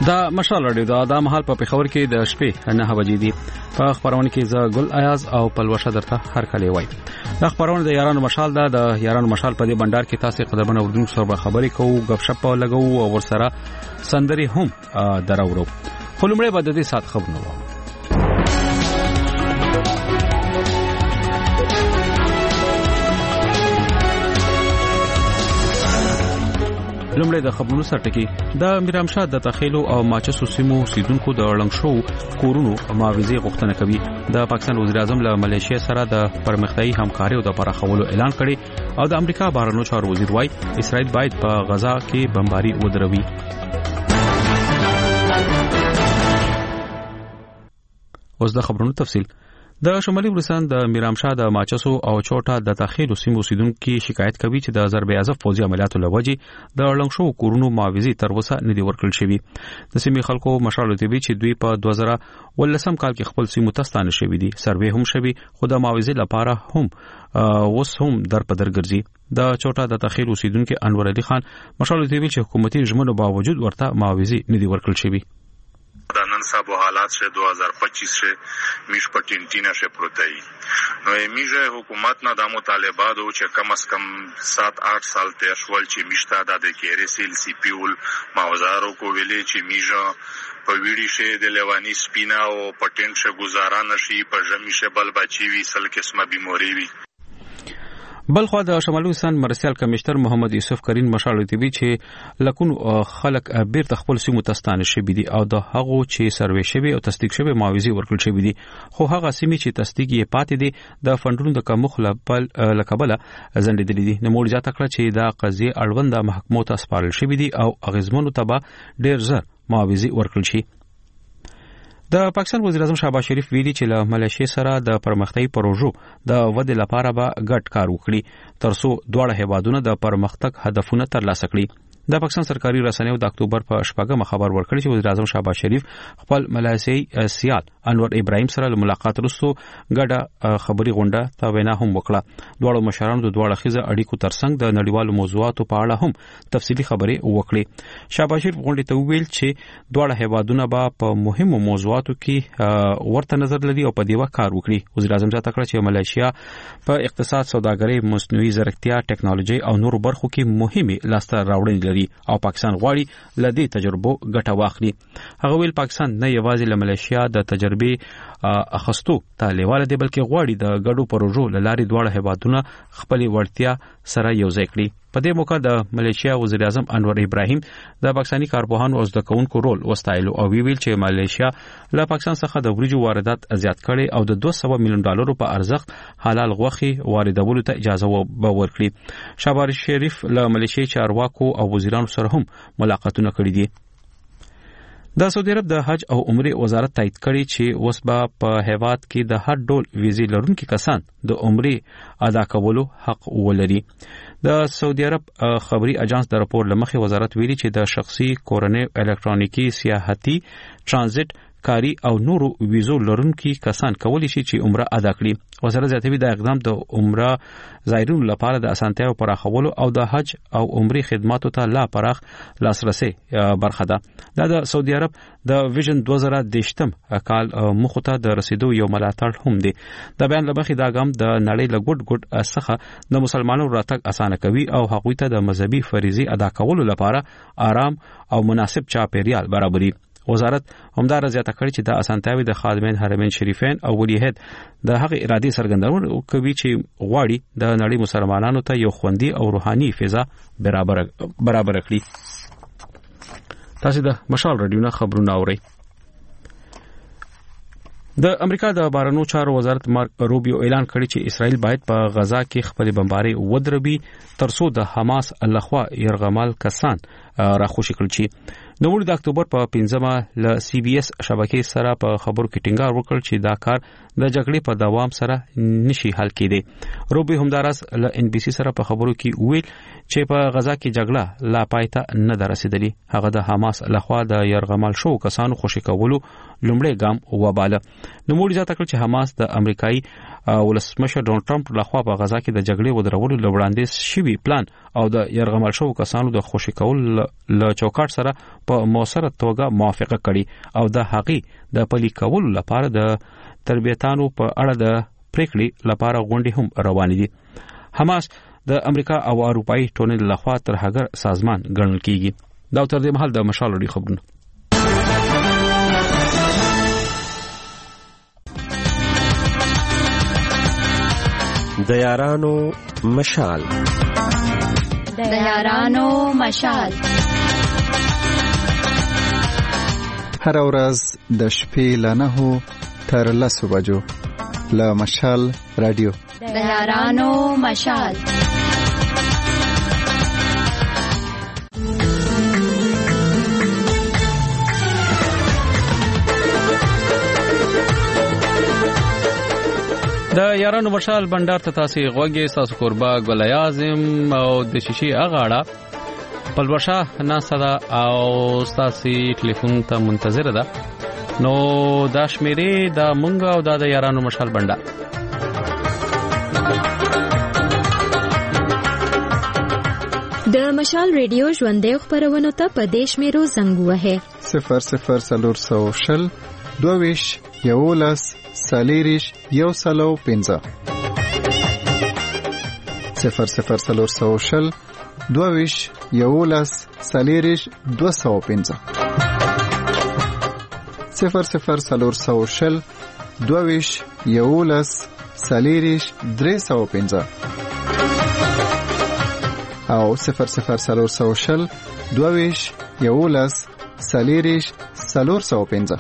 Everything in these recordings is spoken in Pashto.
دا مشال رادیو دا مهال په پېښور کې د شپې 9 بجې دي. په خبرونه کې ز ګل ایاز او پلوشه درته هر کله وای. دا خبرونه د یارانو مشال دا د یارانو مشال په دې بندر کې تاسو قدرمن اردو سره خبرې کوو، غب شپ لګو او ورسره سندري هم دراورو. خلمړې بد دې سات خبرونه وو. لومړی د خبرونو سرټکی د میرامشاه د تخیلو او ماچسو سیمو سیدونکو د اړنګ شو کورونو معاوضه غوښتنه کوي. د پاکستان وزیر اعظم له ملیشیا سره د پرمختیايي همکاري او د پراخولو اعلان کړي او د امریکا بهرنیو چارو وزیر وايي اسرائیل باید په غزا کې بمباري ودروي. اوس د خبرونو تفصیل. د شمالي ولستان د میرامشاه د ماچسو او چوټا د تخیلو سیمو سیدونکو شکایت کوي چې د ضرب اعظم فوجي عملیاتو لوجي د اړلنګ شو کورونو معاوضه تر اوسه نه دی ورکړل شوی. د سیمې خلکو مشرانو ته وی چې دوی په 2018 کال کې خپل سیمو تستانه شوی دي. سروې هم شوی خو د معاوضه لپاره هم اوس هم در په در ګرځي. د چوټا د تخیلو سیدونکو انور علي خان مشرانو ته وی چې حکومتي ژمنو باوجود ورته معاوضه نه دی ورکړل شوی. دانن صاحب حالات سے 2025 سے میش پټینټینا سے پروتای نو میجه حکومت نه د مطالبات او چې کم از کم 7-8 سال تیر شول چې میشته د کېرسل سی پیول ماوزارو کو ویلې چې میجه په ویډی شه د لیوانی سپینا او پټینټ شه گزارانه شي په جمی شه بل بچی وی سل قسمه بیماری وی. بلخو د شمالي ولستان مرسیال کمشنر محمد یوسف کریم مشال دی چې لکونو خلک بیرته خپل سیمو تستانه شوی دي او د هغه چې سروې شوی او تصدیق شوی معاوضه ورکړل شوی دي. خو هغه سیمې چې تصدیق یې پاتې دي د فندونو د کمښت لکبله ځنډېدلې دي. نو موږ ځکه کړ چې دا قضیه اړوند محکمو ته سپارل شوی دي او اغیزمنو تبا ډیر زر معاوضه ورکړل شي. د پاکستان وزیر اعظم شهباز شریف ویلي چې له ملیشیا سره د پرمختیايي پروژو د ودې لپاره به ګډ کار وکړي ترڅو دواړه هیوادونه د پرمختګ هدفونه ترلاسه کړي. د پاکستان سرکاري رسنیو د اکتوبر په شپږمه خبر ورکړی چې وزیر اعظم شهباز شریف خپل ملایشي سیال انور ابراهیم سره له ملاقات وروسته ګډه خبري غونډه ته وینا هم وکړه. دواړو مشرانو د دواړو خزه اړیکو ترڅنګ د نړیوالو موضوعاتو په اړه هم تفصیلي خبرې وکړي. شهباز شریف غونډې ته ویل چې دواړه هیوادونه به په مهمو موضوعاتو کې ورته نظر لري او په دیوه کار وکړي. وزیر اعظم ځکه کړ چې ملیشیا په اقتصاد، سوداګرۍ، مصنوعي ځیرکتیا، ټکنالوژي او نورو برخو کې مهمه لاسته راوړنې او پاکستان غواړي لدی تجربو ګټه واخلي. هغه ویل پاکستان نه یوازې له ملیشیا د تجربه اخستو ته لیواله دی بلکې غواړي د ګډو پروژو لاري دواړه هیوادونه خپل وړتیا سره یوځای کړي. په دې موقع د ملیشیا وزیر اعظم انور ابراهیم د پاکستاني کارپوهانو او زده کوونکو رول وستایلو او ویل چې ملیشیا له پاکستان څخه د وریجو واردات زیات کړي او د 200 میلیون ډالرو په ارزښت حلال غوښې واردولو ته اجازه ورکړي. شهباز شریف له ملیشیا چارواکو او وزیرانو سره هم ملاقاتونه کړي دي. د سعودي عرب د حج او عمره وزارت تایید کړي چې اوس به په هیواد کې د هر ډول ویزې لرونکي کسان د عمره ادا کولو حق ولري. د سعودي عرب خبري اژانس د راپور لمخې وزارت ویلي چې د شخصي کورنۍ الکترونیکی سیاحتي ترانزیت کاری او نورو ویزو لرونکي کسان کولی شي چې عمره ادا کړي. وزارت زیاتوي د اقدام د عمره زایرونو لپاره د اسانتیاو پراخولو او د حج او عمره خدماتو ته لا پراخ لاسرسي برخه ده. دا د سعودي عرب د ویژن 2023 کال مخته د رسیدو یو ملاتړ هم دی. د بیان لبخي دا ګام د نړۍ له ګډ څخه د مسلمانانو راتګ اسانه کوي او هغوی ته د مذهبي فریضې ادا کولو لپاره آرام او مناسب چاپیریال برابري. وزارت همدار زیاته کړی چې د اسانتیاوي د خادمین حرمین شریفین او ولیعهد د هغه ارادي څرګندونه کوي چې غواړي د نړۍ مسلمانانو ته یو خوندي او روحاني فضا برابر کړي. تاسو د مشال رادیو نه خبرونه اورئ. د امریکا د بهرنیو چارو وزارت مارک روبیو اعلان کړی چې اسرائیل باید په غزا کې خپل بمباري ودروي ترڅو د حماس لخوا يرغمال کسان راخوشي کړي شي. د 9 اکتوبر په 15مه ل سی بي اس شبکې سره په خبرو کې ټینګار وکړ چې دا کار د جګړې په دوام سره نشي حل کېدی. روبي همدارس ل ان بي سي سره په خبرو کې ویل چې په غزا کې جګړه لا پایته نه درسیدلی. هغه د حماس لخوا د يرغمال شو کسانو خوشي کولو لومړی ګام وباله. نو موږ ځکه چې حماس د امریکایي ولسمشر ډونالد ټرمپ لخوا په غزا کې د جګړې ودرولو لوړاندې شوی پلان او د يرغمل شو کسانو د خوشی کول ل چوکاټ سره په موثره توګه موافقه کړي او د هغې د پلي کولو لپاره د تربیتانو په اړه د پریکړې لپاره غونډې هم روانې دي. حماس د امریکا او اروپאי ټولنې لخوا ترهګر سازمان ګڼل کیږي. دا تر دې مهال د مشال لري خبرونه. د یارانو مشال هر ورځ د شپې ل 9 تر 10 بجو له مشال رادیو د یارانو مشال. د یارانو مشال بندر ته تاسو غوږی تاسو قربا ګل اعظم او د شیشي اغاړه پلوشا ناسدا او تاسو ټلیفون ته منتظر ده. نو دا شمیرې د مونږ او د یارانو مشال بندر د مشال ریډیو ژوندې خبرونه ته په دیش میرو زنګ وه 00 22 یولس سالیریش یو سلو 15 00 22 یولس سالیریش 215 00 22 یولس سالیریش 315 او 00 22 یولس سالیریش 415.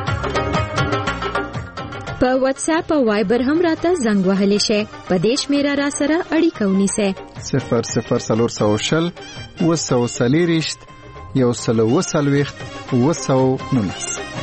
په واتس اپ او وایبر هم راته زنګ وهلی شي. په دیش میرا را سره اړیکه ونیسه 00 وسو سالیریشت یو سلو وسلويخت وسو نونس.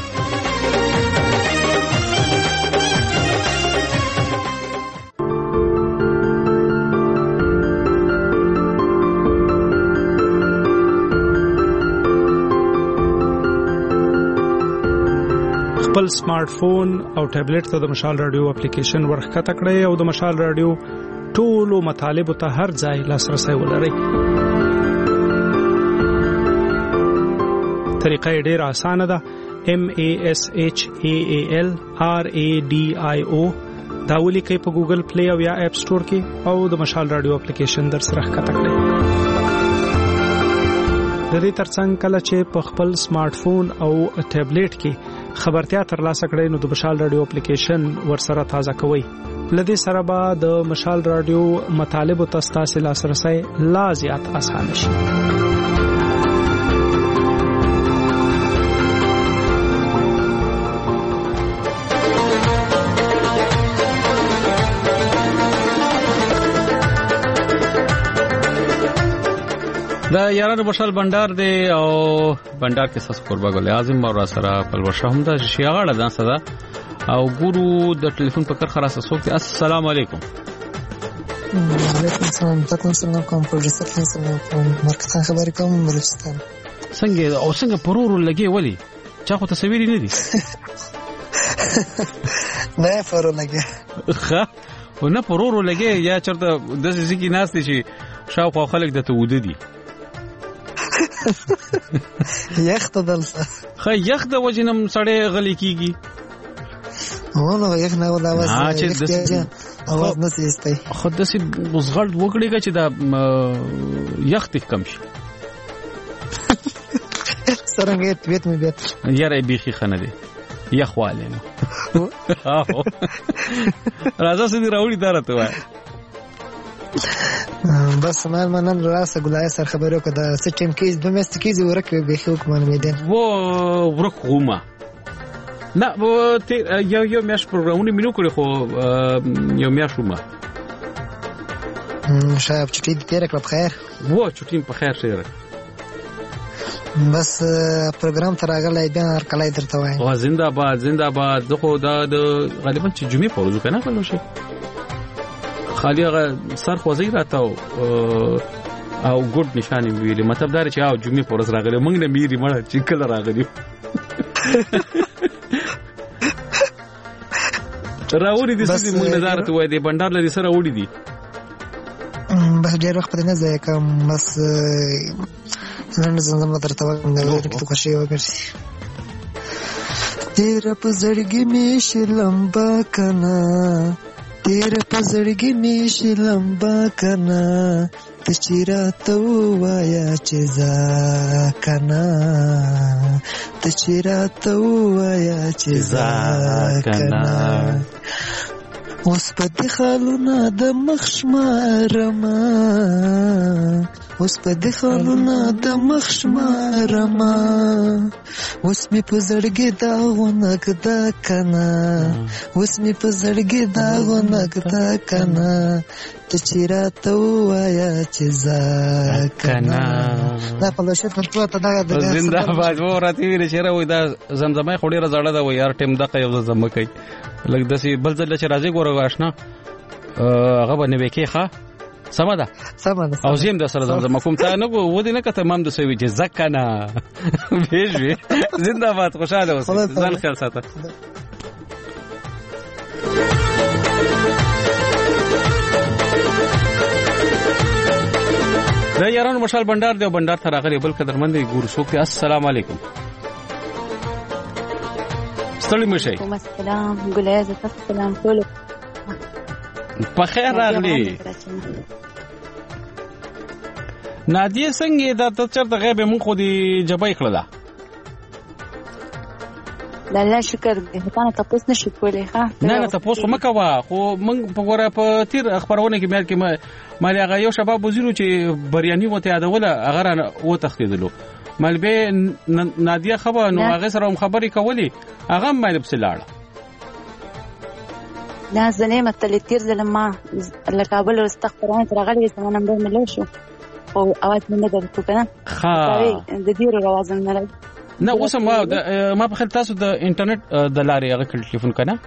خپل سمارټ فون او ټابلیټ ته د مشال رادیو اپلیکیشن ورخته کړئ او د مشال رادیو ټولو مطالب ته هر ځای لاسرسي ولرئ. طریقه ډېر اسانه ده. MASHAALRADIO دا ولیکئ په ګوګل پلی او یا اپ سٹور کې او د مشال رادیو اپلیکیشن در سره ښکته کړئ. د دې ترڅنګ کله چې په خپل سمارټ فون او ټابلیټ کې خبرتیا ترلاسه کړئ نو د مشال رادیو اپلیکیشن ورسره تازه کوئ. لدې سره به د مشال رادیو مطالب او تاسو لاسرسي لا زیات آسان شي. دا یارانو مشال بندر دی او بندر کې تاسو قربا ګل اعظم او را سره پلوشه هم د شیاغړه ځان صدا او ګورو د ټلیفون په کار خلاص اسوک. السلام علیکم. وعلیکم السلام. تاسو څنګه کوم پروډوسر څنګه کوم مرکز خبرې کوم بلوچستان څنګه پرورو لګي ولی چا خو تصویر نه دي نه پرورو لګي ښه و نه پرورو لګي یا چرته د ځکه ناس دي چې شاوخوا خلک د توده دي یخت دلته خو یخت د وجنم سړی غلی کیږي ونه یخ نه ولا واس اواز نه سيستي خو د سي بوزغړ وکړي چې دا یخت کم شي سرنګ بیت می بیت یاره بیخي خنه دي یخواله نو راځه سړي راوړي دارته وای بس ما نن راسه ګلای سر خبرو کده سټیم کیز دومست کیز ورکه به خو کوم میدان و ورکوما نه و یو میاش پروګرامونه مینو کړی خو یو میاشوما شاید چې دې تیر کړ بخیر و چټیم په خیر شه بس پروګرام تراغلای بیا هر کله درته وای او زنده باد دغه د غالبا چې جمعې په ورځ کنه کولو شي خالی هغه سر خوځي راته او ګډ نشانه ویلې مطلب دا چې او جمعې په ورځ راغلی موږ نه میری مړه چې کله راغلی راوړي دي چې موږ نظارت وای دی بندر لري سره وړي دي بس ډېر وخت نه ځای کوم بس نن زنده درته وایم نو کې خوشي وګرځي تیرا په زړګي می شلمبا کنا تیرا په زړګي می شلمبا کنا ته چیرې تو وایا چې ځا کنا ته چیرې تو وایا چې ځا کنا اوس په دې خالونه د مخشمارما اوس په دې خالونه د مخشمارما اوس می په زړګي داغونه کدا کنا اوس می په زړګي داغونه کدا کنا ته چیرې تو وایا چې ځا کنا دا په لشه په توته دا زنده باد ورته ویل چې راوي دا زمزمه خوري رزړه دا و یار ټیم دغه یو زمزمه کوي لکه داسې بل ځل چې راځي ګوره آشنا هغه باندې وکي ښه سم ده او زم د سره زمزمه کوم ته نه و دې نه کته مام د سوي چې زکنا بیجوي زنده باد خوشاله اوسه ځان خیر ساته دا یارانو مشال بندر دی بندر ته راغلی بل قدرمن دی ګور سوک السلام علیکم ستړي مشه السلام ګلایزه السلام ټول په خیر راغلی نادیه څنګه دا ته چرته غیب مون خو دی جبای کړلا الله شکر دې ته تاسو نشو کولای ښا نه تاسو مکوا خو موږ په ګوره په تیر خبرونه کې مې کې مالي هغه یو شباب وزیرو چې بریاني وته یادوله هغه و تخدیدلو مالبه نادیه خبر نو هغه سره خبري کولی هغه مې په سلاړه دا زنه متل تیر زلما لکابل واستغفران راغلي زمونه نمبر ملو شو او اواز منه درته کنه ها د دې روازن نه نه اوس ما په خل تاسو د انټرنیټ د لارې هغه ټلیفون کنه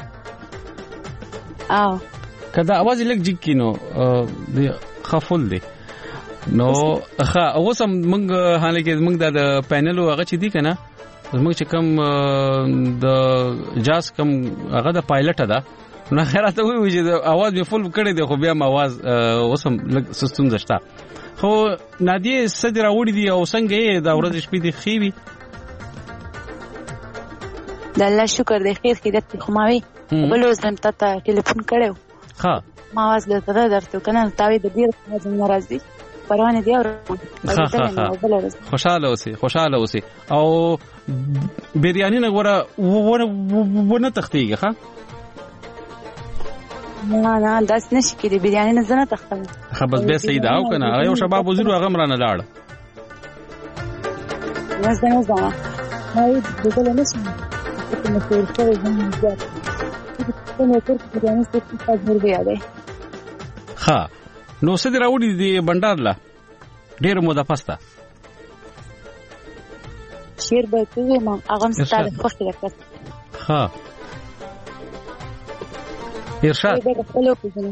کدا اواز لګ جګ کینو د خفل دی نو ښه اوس موږ حالکه موږ د پینل هغه چې دی کنه موږ چې کوم د جاس کوم هغه د پایلټ ده نو خیرته وی چې اواز به فل کړی دی خو بیا اواز اوس سستون زشتا خو نادیه صدر اوړي دی او څنګه دا ورځ شپې دی خېوي د الله شکر دی خیر خیرت خو ماوي بل اوس هم ته ټلیفون کړو ها ما واز درته کنه تاوی د ډیر ځم ناراضي پروانه دی او خوشاله اوسې او بریانی نه غوړه ونه تختیږي ها نه داس نشي کېږي بریانی نه زنه تختم خبر به سید او کنه یو شباب وزیرو هغه مرانه لاړ نه زما هاي دغه نشي ته مسور شوی زموږ ځات ته نو تر بریانی څه څه ضروري دی ها نو څه دی راوړي دی بندر لا ډیر موده پستا شیر به ته ما هغه ستاره خوښه لکه ها ارشاد دا خپلو په ځنه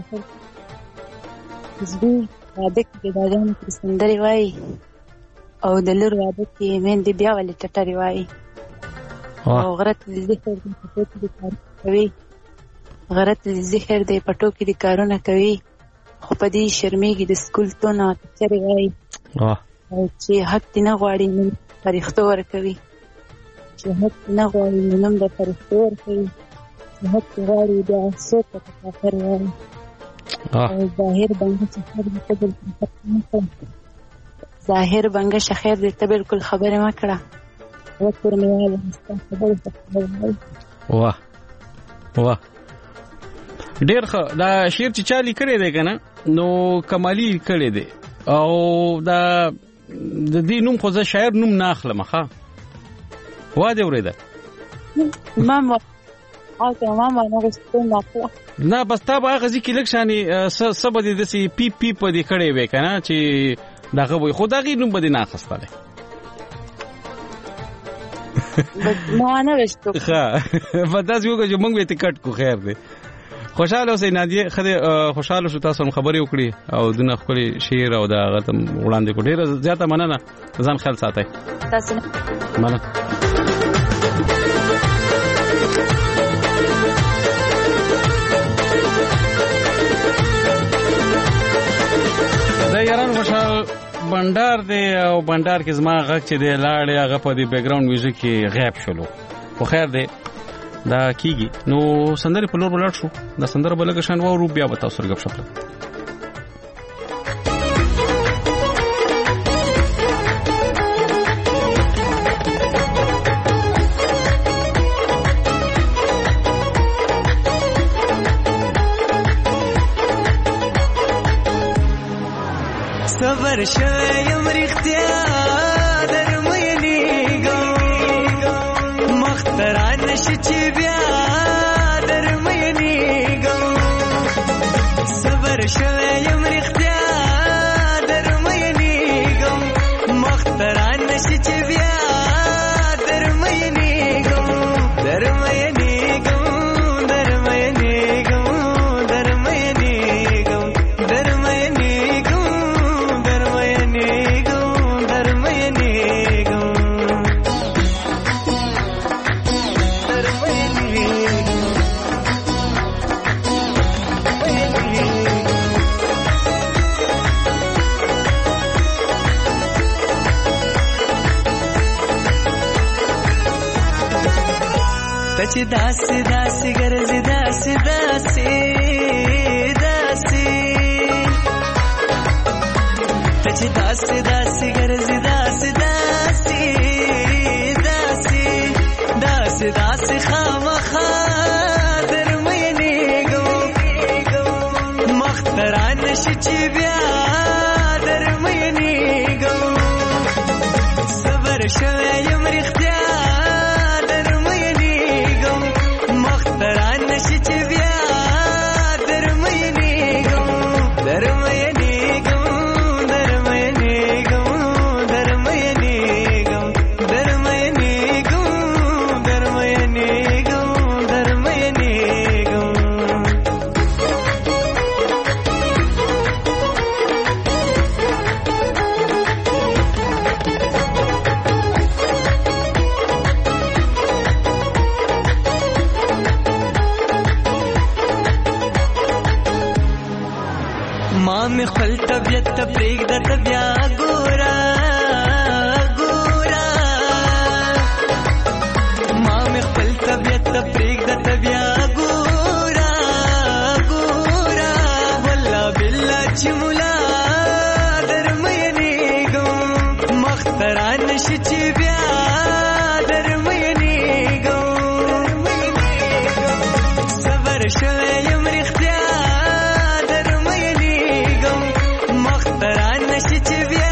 زبي واده کې دا ځان سندري وای او د لور واده کې مين دی بیا ولې ټټري وای او غرت ذکر دې په دې کار کوي غرت ذکر دې پټو کې دې کارونه کوي خو په دې شرمېږي د سکول ته نه چرې وای او چې حق دې نه غواړي نو فرښتو ورکوي چې حق نه غواړي نو د فرښتو ورکوي چې حق غواړي د څوک په کافر وای ظاهر باندې ظاهر باندې شخیر دې ته بالکل خبره ما کړه وکړ مې وایي واه ډیر ښه دا شعر چې چالي کړی دی کنه نو کمالي کړی دی او دا د دې نوم خو زه شاعر نوم نه اخلم ښه واده ورېده ماما نه غوښتل نه بس تا به هغه ځکه لږ شانې سبا دې داسې پی په دې کړی وی کنه چې دغه وي خو دغه نوم به دې نه اخیستلی ما نه وشتو ښه په داسې وکړه چې موږ به ټکټ کو خیر دی خوشاله اوسئ نادیه خدای خوشاله شو تاسو هم خبرې وکړي او دغه خپل شعر او دا غتم وړاندې کو ډیره زیاته مننه ځان خیال ساتئ تاسو مشال بندر دی او بندر کې زما غږ چې دی لاړې هغه په دې بیک ګراوند میوزیک کې غیب شولو. خو خیر دی دا کیږي. نو سندرې په لور ولاړ شو. دا سندره به لږ شان وورو بیا به تاسو سره ګپ شپ صبر شویم رختیا درمینیگم مختران نشی چی بیا درمینیگم صبر شویم رختیا درمینیگم مختران نشی چی بیا درمینیگم درمینیگم درمینیگم درمینیگم چې داسې داسې ګرځي داسې داسې داسې ته چې داسې داسې ګرځي داسې داسې داسې داسې داسې خامخا درمینېږم مختران نشي چې بیا درمینېږم صبر شوی یم رښتیا دران نشي چې بیا درمینېږم درمینېږم درمینېږم درمینېږم درمینېږم درمینېږم درمینېږم مې خپل طبیعت ته پرېږده ته بیا ګوره ګوره ما مې خپل طبیعت ته پرېږده ته بیا ګوره ګوره والله بالله چې ملا درمینېږم مختران نشي چې بیا درمینېږم صبر شوی یم رښتیا دران نشي چې بیا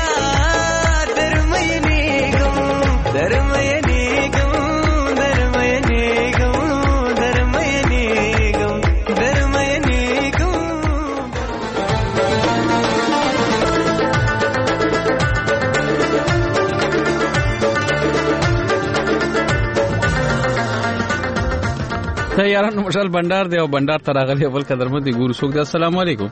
درمینېږم درمینېږم درمینېږم درمینېږم درمینېږم ته یارانو مشال بندر دی او بندر ته راغلی اول قدرمن دی ګورو څوک دی. السلام علیکم.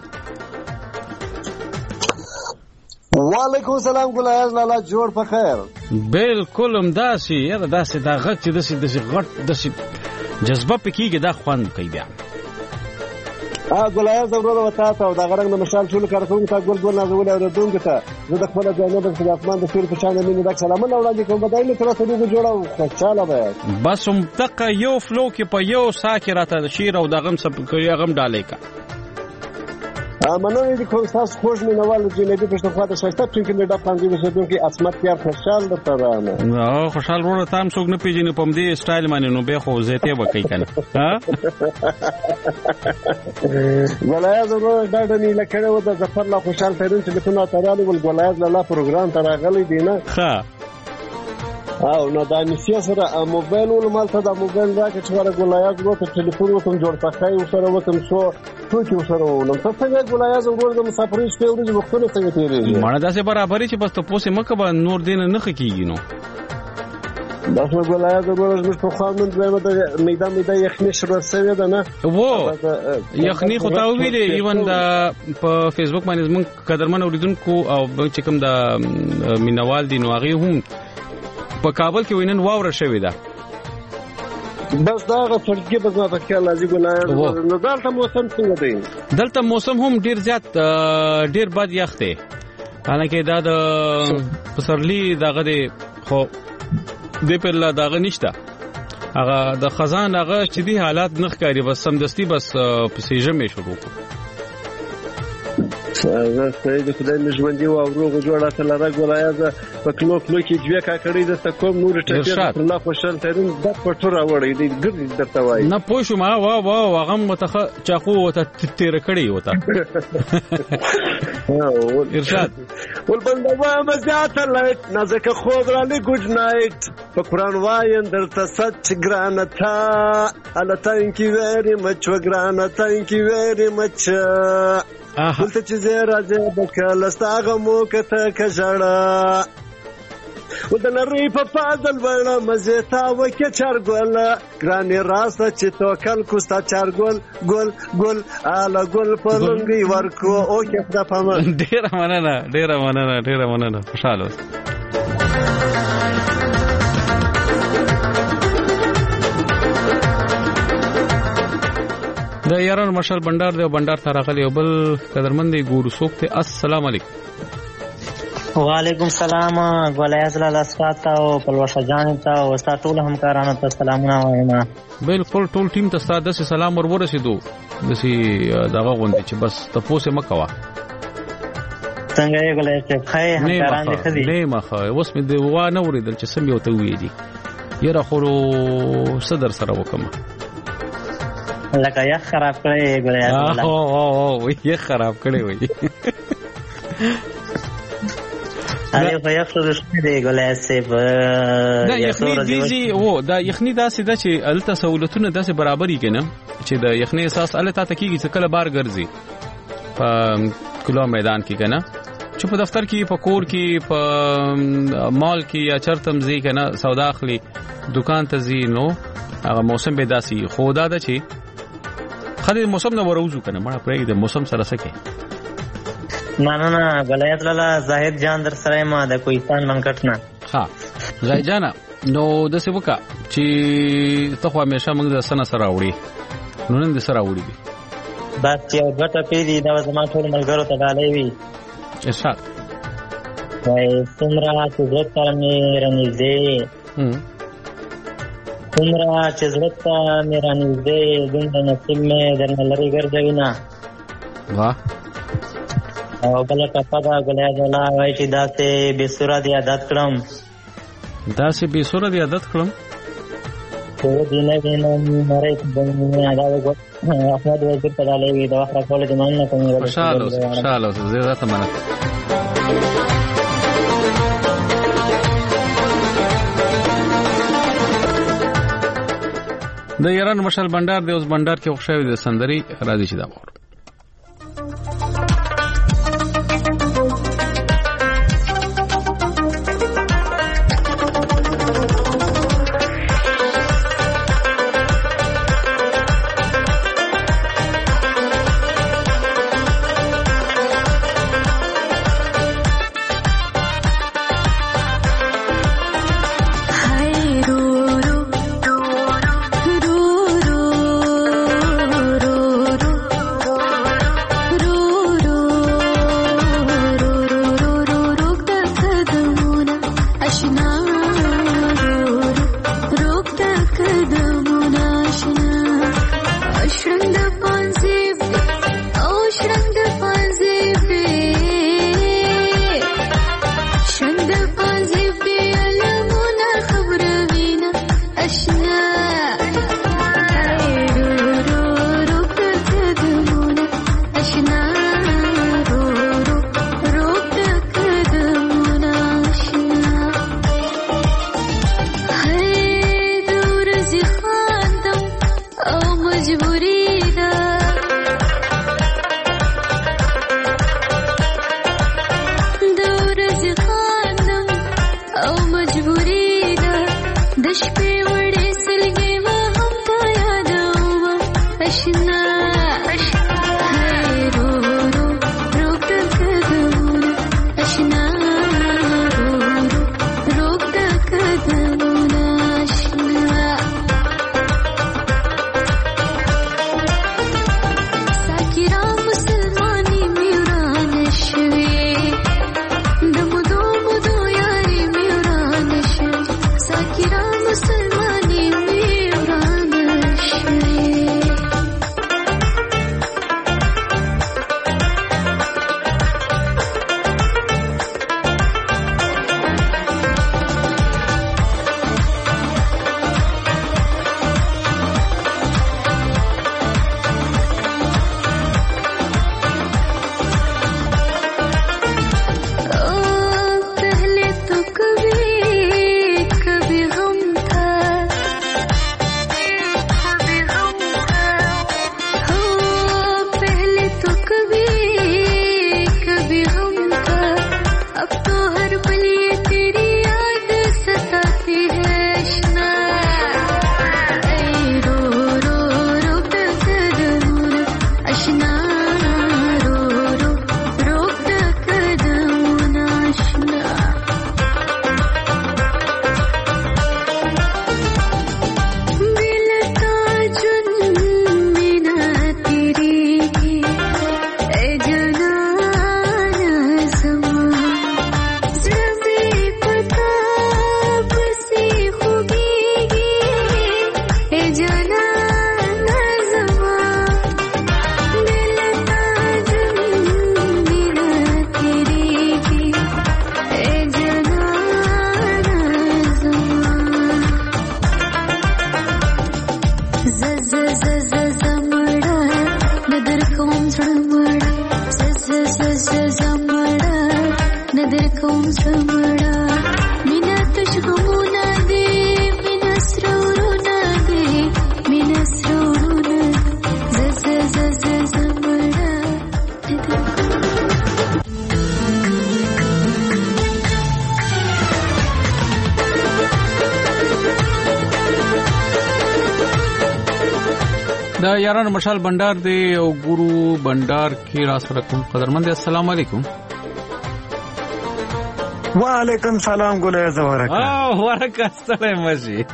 وعلیکم السلام ګلایاز لالا جوړ په خیر. بالکل همداسې یاره داسې دا غږ چې داسې غټ داسې جذبه پکېږي دا خوند کوي بیا. ګلایاز ورور وتا ته او دا غرنګ د مشال ټول کارکونکو ته ګل ګل نازولې اورېدونکو ته زه د خپل ځانونو د اسمان د سور په شان مینه د سلامونه وړاندې کوم. بدایله تر اوسه دغه جوړه خوشاله ده بس هم دقه یو فلو کې په یو ساکه راته شیر او دغم سب کوي غم ډالې کا مننه دي کوم تاسو خوش مینوال جنبی پښتونخوا د شایسته ټینګ د ډاکټر اوسیدونکو اسمت یار خوشحال ده ترانه. خوشحال ورو تام څوک نه پیژنې په دې سټایل باندې نو به خو زیته وکي کنه ها ولایز ورو دا د نیله کړه و د ظفر الله خوشحال پیرون چې د کومه ترانه ول ولایز الله پروګرام ته راغلی دی نه ها او نو دا نسیا سره موبایل ول مالته دا موبایل راکې چې ورګ ولایز ورته ټلیفون وکم جوړ پخای سره وکم شو ټوکی سره ولم څه څنګه ولایز ورګ د مسافرۍ شپې ورځې وختونه څنګه تیریږي مړه داسې برابرې چې بس ته پوسې مکه به نور دین نه خکېږي نو دا څو ولایز ورګ په خوامن دغه د میدان یخني شروع شوی ده نه وو یخني خو تا ویلې ایون دا په فیسبوک باندې زمون قدرمن اوریدونکو او چې کوم دا مینوال دي نو هغه هم په کابل کې وینن واوره شوې ده بس دا غفلتګي بزما په کې لازم ګلایز نو دلته موسم څنګه دی؟ دلته موسم هم ډیر زیات ډیر بد یخ دی حالانکه دا د پسرلی دغه دی خو د په لا دغه نشته هغه د خزان هغه چې دی حالات نخ کاری بس سمدستی بس پسیجه می شروع کو زه ستاسو د خدای مجوندي او روغ جوړه تل راغ ولایت په کلو کې جوه کا کړی د کوم نور ټکی الله خوشال ترين د پټور وړي د ګر درته وای نه پوښو ما وا هغه متخ چاقو وته تیر کړی وته ارشاد والبندوا مزات لایت نازک خوب را لګوج نایت په قران وایم درته سچ ګرانتا الله تانکی ویری مچ وګرانتا تانکی ویری مچ دلته چې زه راځه بکله ستاغه مو کته کژړه ودنری په پادل وړه مزه تا وکه چارګول ګرانی راسته چې توکل کوستا چارګول ګل اله ګل په لنګي ورکو او کې د پامه ډیر مننه خوشاله د یاران مشال بندر دی بندر ترغلی بل قدرمن دی ګورو سوکته السلام علیکم وعلیکم السلام ګولایز لاله استاد او پلوشه جان ته او استاد ټول همکارانو ته سلامونه وایم بالکل ټول ټیم ته استاد د سلام ورسېدو دسی دغه غونډه چې بس تاسو مکوا څنګه یې ګولایز ته خای همکاران دي خدي نه مخه اوس مې دی و نه ورېدل چې سم یو ته ویږي یره خورو صدر سره وکم لکه یا خراب کړی ګولایز او یې خراب کړی وای اړ په یو څه رښتینی دی ګولایز سیب دا یخنی دیږي او دا یخنی داسې د چې الته سہولتونه داسې برابرۍ کنه چې د یخنی احساس الته تکیږي چې کله بار ګرځي په کلو میدان کې کنه چې په دفتر کې په کور کې په مال کې یا چرتم زی کنه سودا اخلي دکان ته زی نو هغه موسم به داسي خدا د چې خدای موسم نه وروزو کنه مړه پرې د موسم سره سکے مننه ولایت لاله زاهد جان در سره ما د کوهستان منکټنا ها زاهد جان نو د سبوکا چې ته خو همیشه موږ د سن سره وړي نو نن د سره وړي بس یو غټه پیری دا زما ټول ملګرو ته ډالې وی ارشاد وای څومره چې زړه مې رنځې څومره چې زړه مې رنځې دنده نصیب مې درنه لري ګرځوي نه واه او بل کپا دا ګلای دا وای چې داسې بے صورت عادت کړم څه دینه مړې د دا وګ احمد وزیر په دالې وی دا اخر کول دي مانه کوم خوشاله زه ته مننه د ایران مشال بندر د اوس بندر کې خوشاوي د سندري راځي چې دا وره د یارانو مشال بندر دی او ګورو بندر کې را سره کوم قدرمند. السلام علیکم. وعلیکم سلام ګولای زورکه. ورکه ستړی مشي.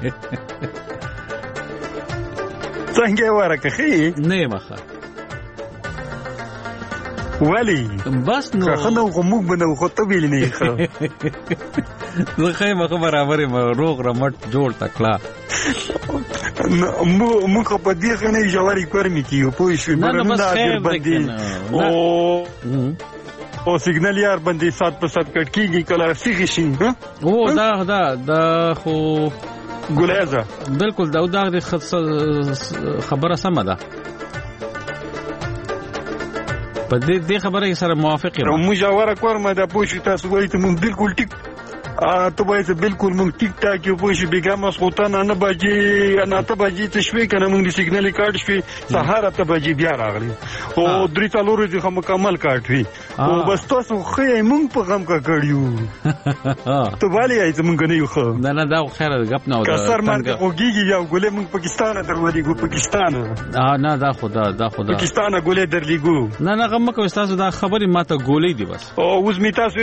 څنګه ورکه خي؟ نه مخه. ولی بس نو خنو غموږ بنو خو ته ویل نه ښه. زه خیمه برابر ما روغ رمټ جوړ تکلا. مو په دې خنه جواری کورمی کیو پوه شو مرنه دا ډیر بدی او سیګنال یار باندې 7% کټ کیږي کله سیږي شي. او دا خو ګولایزه بالکل دا د خبره سم ده. په دې خبره سره موافق یم. مجاوره کورمه د پوښتنه تاسو وایي ته مونږ بالکل ټیک ته وایي ته بالکل مونږ ټیک ټاک یو پوښتنه بیګم سقوطانه نه باجی نه ته باجی تشوي کنه مونږ د سیګنال کارت شوي سهار ته باجی بیا راغلی او درې تلورو دي خو مکمل کارت وي او بس تاسو خې مونږ په غم کا کړیو ته والی ایت مونږ نه یو خو نه دا خیر غپ نه ودا کسر مرګ اوګیږي یو ګولې مونږ پاکستان درولې ګو پاکستان نه دا خدا پاکستان ګولې درلېګو نه غم کوي تاسو دا خبرې ماته ګولې دی بس او اوس می تاسو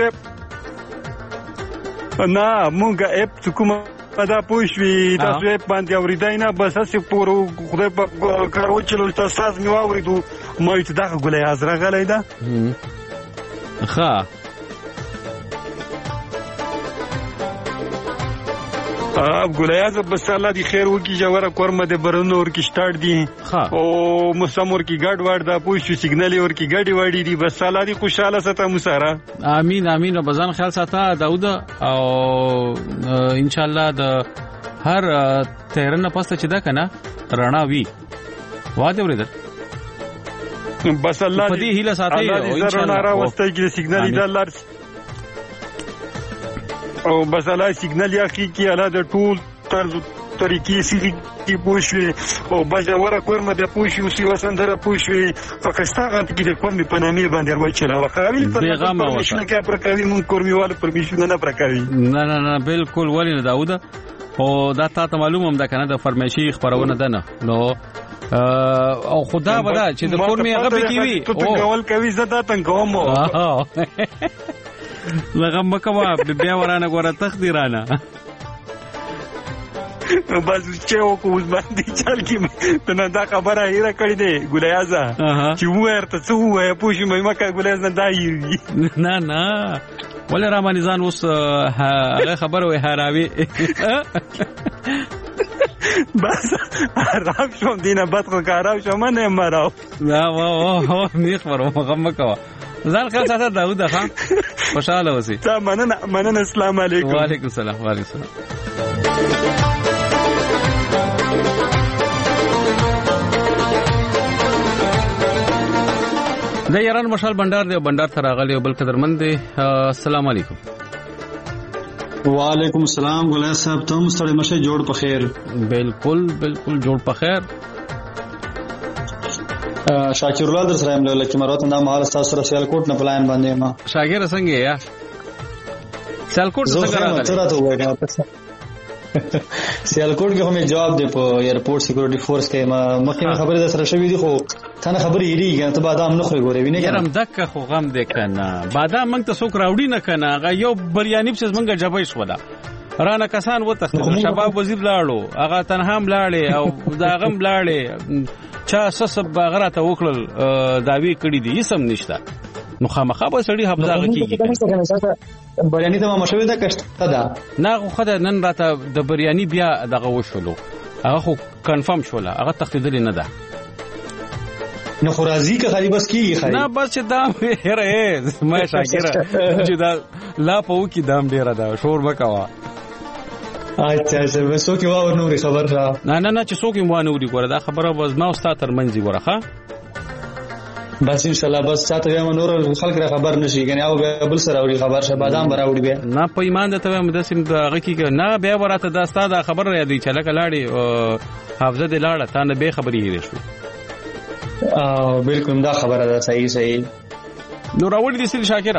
نه مونږه اپ کومه دا پوښوي تاسو اپ باندې اوریدای نه بس اسې پورو خدای په کارو چلو تاسو می واوریدو مې ته دا ګولې ازره غلې ده ښه ګولایزه بس الله دی خیر وکي جوړه کورمه د برنور کې سٹارټ دي او مسمور کې ګډ وړ دا پوښتنه سیګنال ور کې ګډي وړي دي بس الله دی خوشاله ساته مساره. امين وبزان خیال ساته داود او ان شاء الله د هر تیرنه پسته چې دا کنه رڼا وی واده ورېدل بس الله په دې هیله ساته او ان شاء الله را واستای کې سیګنال دی الله او بس الله سیګنال یا کی الله د ټول طریقې سړي کې پوښوي او بجاوره کورمه د پوښوي سی وسندره پوښوي پاکستان کې د کومې پنامې باندې ورچلا وخاوی پیغام ورسنه کې پرکاوي مون کورمیوال پرمیشن نه پرکاوي نه بالکل ولی نه داوود او دا ته معلومه ده کنه د فرمایشي خبرونه ده نه نو او خدا ودا چې د کورمې هغه به کیوي او ټول کوي زدا تنګوم لغم مکوا بیا ورانه ګوره تخدیرانه بس چې او کوز باندې چل کی ته دا خبره هیره کړې ده ګولایزه چې ورته څه وای پوښي مې مکه ګولایزه دا یی نه ولې رامانیزان اوس هغه خبره وای هراوي بس رام شوم دینه بعد خو کارو شوم نه مراو واه نه خبره مغم مکوا ځان خلاص ساته داوود خان خوشاله اوسئ. مننه السلام علیکم. وعلیکم السلام. د یاران مشال بندر دی بندر ته راغلی او بل قدرمند دی. السلام علیکم. وعلیکم السلام ګولای صاحب ته ستړي مشه جوړ په خیر. بالکل جوړ په خیر. شاکر الله در سره امله لکه مراتب د مهال تاسو سره سیالکوټ نه پلاین باندې ما شاګر څنګه یا سیالکوټ څنګه راغلی تر ته وایي سیالکوټ کې هم جواب دی په ایرپورټ سکیورټي فورس کې ما مخکې خبره در سره شوې دي خو ثانه خبرې یریږي ته بادام نه خوري ګورې وینې یارم دک خو غم دې کنه بادام موږ ته څوک راوړي نه کنه هغه یو بریاني څه موږ جبې شو ده رانه کسان وتخته شباب وزیر لاړو هغه تنهام لاړې او دا غم لاړې چا سسب غراته وکړل داوی کړی دي سم نشته نو خامخا به سړی حفظه کیږي بریاني ته ما شوې ده کښته ده نه خو خدای نن راته د بریاني بیا دغه وشولو هغه خو کنفرم شوله هغه تختیدل نه ده نو خو راځي که خالي بس کیږي خالي نه بس چې دام هره ما شاګره چې دا لا پو کی دام ډیره ده شور وکوا اچھا وسو کې واو نوري خبر را نه چې څوک یې وانه وري ګوره دا خبره واز ما استاد ترمنځي ورخه بس ان شاء الله بس چاته یو نور خلک را خبر نشي یعنی او بل سره اوري خبر شه بادام براوړي به نه په ایمان ده ته مدسم دغه کې نه بیا ورته دا استاد خبر را دی چې لکه لاړې حافظه دې لاړه تا نه به خبرې هېره شو بالکل دا خبره ده صحیح نو راوړي دي سل شاکره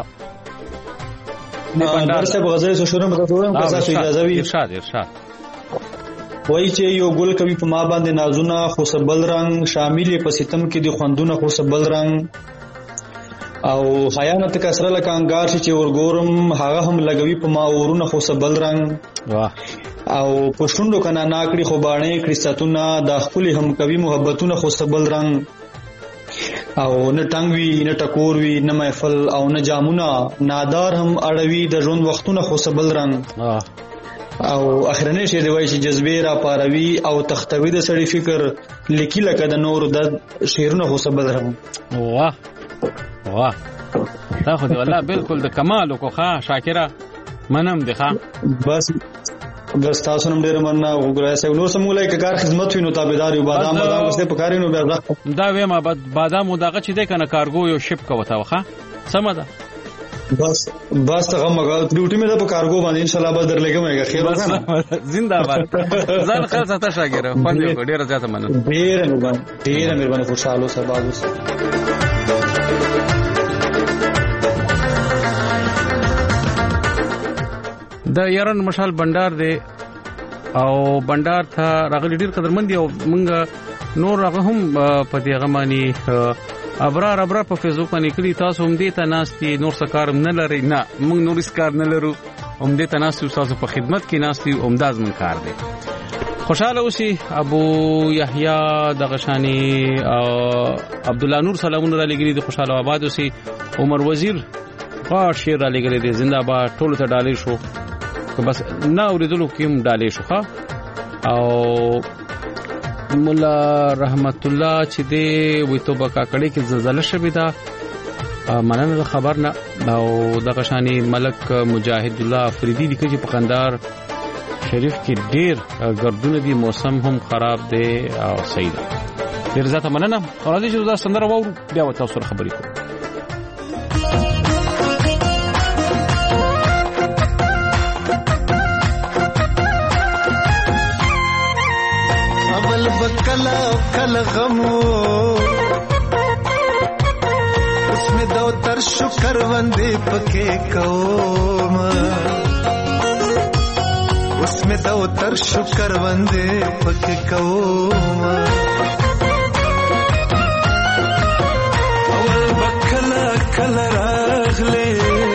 نه درسه په غزل شروع مته وایم که تاسو اجازه وي ارشاد وای چې یو ګل کوي په ما باندې نازونه خو سبل رنگ شامل په ستم کې دي خوندونه خو سبل رنگ او خیانت کسره لکه انګار چې ورګورم هغه هم لګوي په ما ورونه خو سبل رنگ واه او پښوندو کنا ناکړي خو باڼې کریستاتونه د خپل هم کوي محبتونه خو سبل رنگ او نه ټنګوي نه ټکور وي نه محفل او نه جامونه نادار هم اړوي د ژوند وختونه خو سبل رنگ او اخرنه شی دی وای چې جذبه را پاروي او تختوي د سړي فکر لیکي لکه د نور د شعرونه خو سبل رنگ واه واه دا خو دی والله بالکل د کمال کو ښا شاکره منم دی ښا بس تاسو نم ډیر مننه وګورئ چې نور سمولای کار خدمت وینو تابعدار یو بادام وسته پکارینو بیا دا وېما بادام دغه چې د کنه کارګو یو شپ کوته وخه سم ده بس ته مګا ډیوټي مې د کارګو باندې ان شاء الله به درلګم خیر وکړه زنده‌باد ځان خلک ته شاګره باندې ډیر زیاته مننه ډیر مهرباني خوشاله سره بازو د یارن مشال بندر دی او بندر ته راغلی ډیر قدرمن دی او مونږ نور هغه هم په دې غمانی ابرار په فیسبوک باندې کلی تاسو هم دې ته ناستي نور سکار نه لري نه مونږ نور اسکار نه لرو هم دې ته ناستي تاسو په خدمت کې ناستي عمداز من کار دی خوشاله اوسئ ابو یحیی دغشانی عبد الله نور سلامونه را لګري دي خوشاله آباد اوسئ عمر وزیر شیر را لګري دي زنده‌باد ټول ته ډالې شو بس نه اوریدلو کوم ډالې شو او مولا رحمت الله چې دی وې توبه کاکړی کې زلزلہ شوې ده مننه خبر نه او دغه شانی ملک مجاهد الله افریدی لیکي چې په قندار شریف کې ډیر ګردونه دي موسم هم خراب دی او صحیح ده ډیر زیاته مننه راځي چې دا سندره وورو بیا تاسو سره خبرې کوو کل غمو اس میں دو تر شکر وندے پکے کوم اس میں دو تر شکر وندے پکے کوم اول بکلا کل راغلے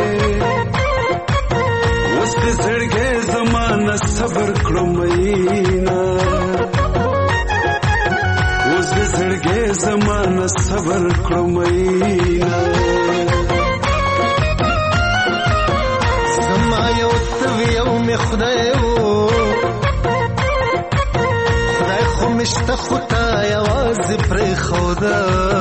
اس دے زړګې زمانہ صبر کړو مینا زړګې زمانہ صبر کړو مینا زما یو تویو می خدای خو مشته خدای आवाज پر خدا